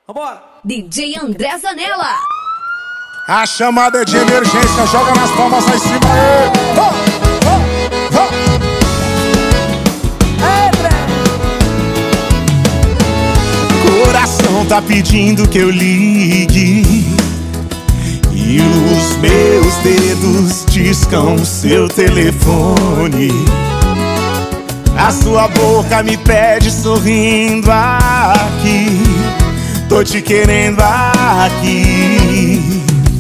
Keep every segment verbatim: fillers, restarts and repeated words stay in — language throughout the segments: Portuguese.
Vambora! D J André Zanella. A chamada é de emergência, joga nas palmas lá em cima. Aê. Oh, oh, oh. Coração tá pedindo que eu ligue e os meus dedos discam seu telefone. A sua boca me pede sorrindo aqui, tô te querendo aqui.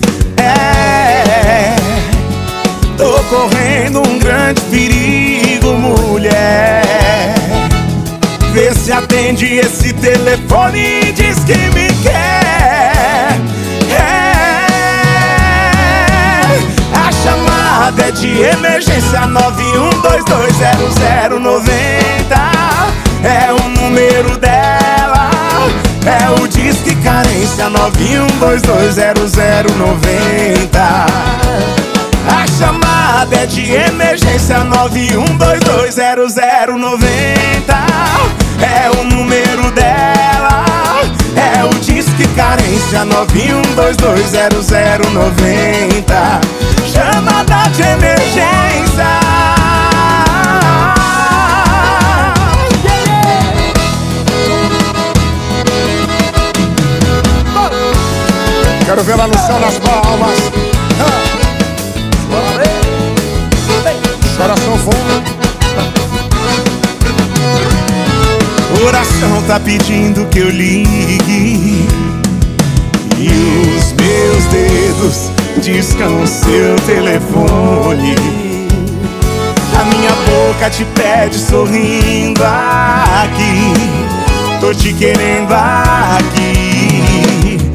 É, tô correndo um grande perigo, mulher. Vê se atende esse telefone e diz que me quer. É, a chamada é de emergência, nove um dois dois zero zero nove zero. É o número dela, é o Disque Carência, nove um dois dois zero zero nove zero. A chamada é de emergência, nove um dois dois zero zero nove zero. É o número dela, é o Disque Carência, nove um dois dois zero zero nove zero. Chamada de emergência. Quero ver lá no céu nas palmas. Coração fundo. Coração tá pedindo que eu ligue e os meus dedos discam seu telefone. A minha boca te pede sorrindo aqui, tô te querendo aqui.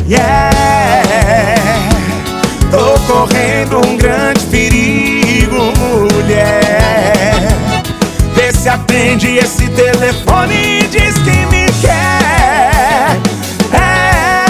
Yeah, tô correndo um grande perigo, mulher. Vê se atende esse telefone e diz que me quer. É,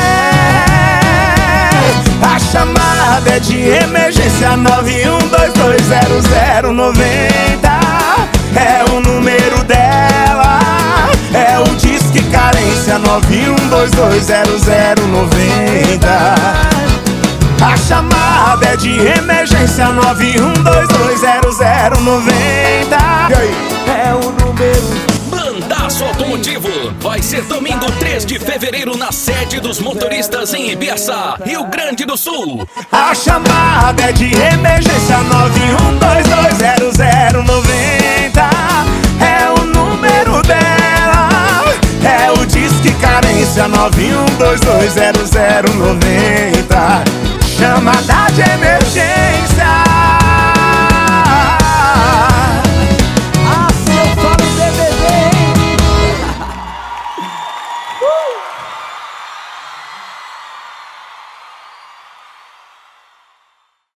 a chamada é de emergência, nove um dois dois zero zero nove zero. É o número dela, é o Disque Carência, nove um dois dois zero zero nove zero. A chamada é de emergência, nove um dois dois zero zero nove zero. É o número. Bandaço Automotivo vai ser domingo três de fevereiro na sede dos motoristas em Ibiaçá, Rio Grande do Sul. A chamada é de emergência, nove um dois dois zero zero nove zero. É o número dela, é o Disque Carência, nove um dois dois zero zero nove zero. Chamada de emergência.